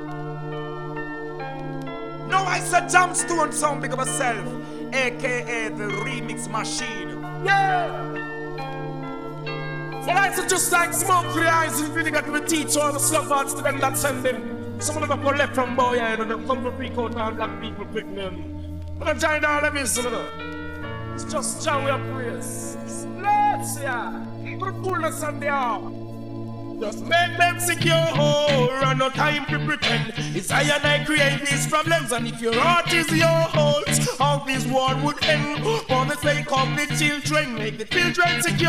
Now I said Jamstone sound big of myself, aka the remix machine. Yeah! Well, I said just like smoke for the eyes and vinegar to the teach all the sluggards to them that send them. Some of them go left from boy and them come from freak out and black people quick them. But I'm trying all of this, you know. It's just John we are praise. Let's yeah. Put coolness on the heart. Just make them secure, and no time to pretend. It's I and I create these problems, and if your heart is your hold, all this war would end. For the sake of the children, make the children secure,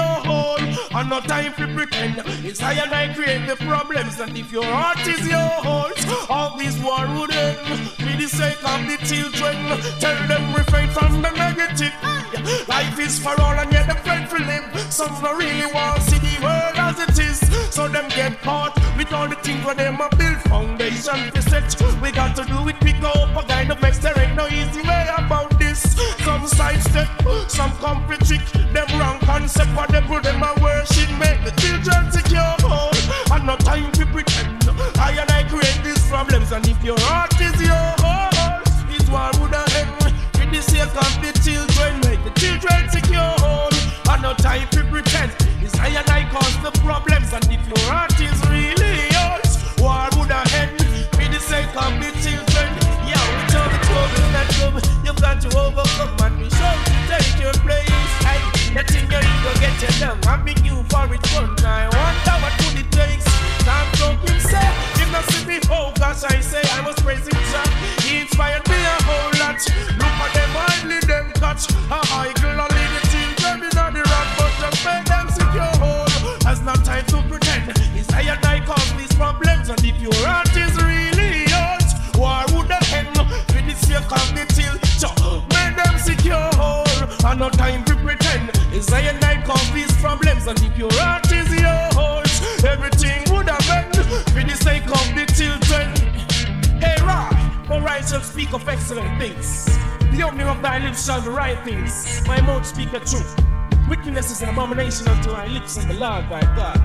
and no time to pretend. It's I and I create the problems, and if your heart is your hold, all this war would end. For the sake of the children, tell them refrain from the negative. Life is for all, and yet the friend for live. Some don't really want to see the world as it is, so them get caught with all the things where them a build foundation to set. We got to do it, pick up a kind of mess. There ain't no easy way about this. Some sidestep, some comfort trick. Them wrong concept, but them put them a worship. Make the children secure, and no time to pretend. I and I create these problems, and if your heart is yours, this war would end. In the sake of the children, make the children secure, and no time to pretend. It's I and I cause the problems, and if your heart is really yours, war would end. For the sake of the children, yeah, with all the troubles that come, you've got to overcome and be sure to take your place. Hey, letting your ego get you down, having you for it fun. I wonder what would it take. Can't talk himself, if not see me, oh gosh, I say I was praising Jah. He inspired me a whole lot. Look at them, only them catch a eagle, only the children in the rock, but just make them secure. Has not time to pretend. It's I and I cause these problems, and if your heart is really yours, war would end. For the sake of the children, make them secure. And no time to pretend. It's I and I cause these problems, and if your heart is yours, everything would have end. For the sake of the children. Hey, Ra, for right shall speak of excellent things. The opening of thy lips shall be right things. My mouth speak the truth. Wickedness is an abomination unto my lips, and the Lord thy God.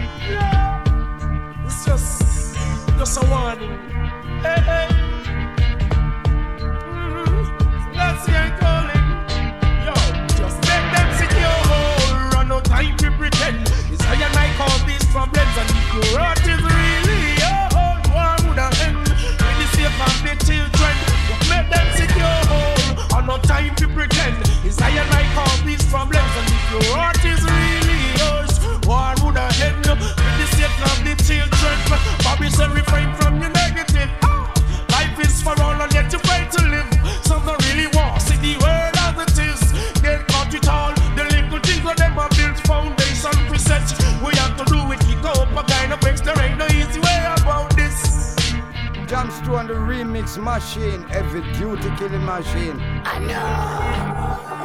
Yeah, it's just a warning. Hey, hey. Let's see I'm calling. Yo, just make them secure, and no time to pretend. It's I and I cause these problems, and if your heart is really yours, war would end. When you save of the children, just make them secure, and no time to pretend. It's I and I cause these problems, and if your heart is really yours, war would end. With the sake of the children, Bobby said refrain from your negative. Life is for all, and yet you fight to live. Some don't really want to see the world as it is. Get caught with all the little things where them are built foundation to set. We have to do it, we go up a kind of X. There ain't no easy way about this. Jamstone the remix machine, every duty killing machine. I know.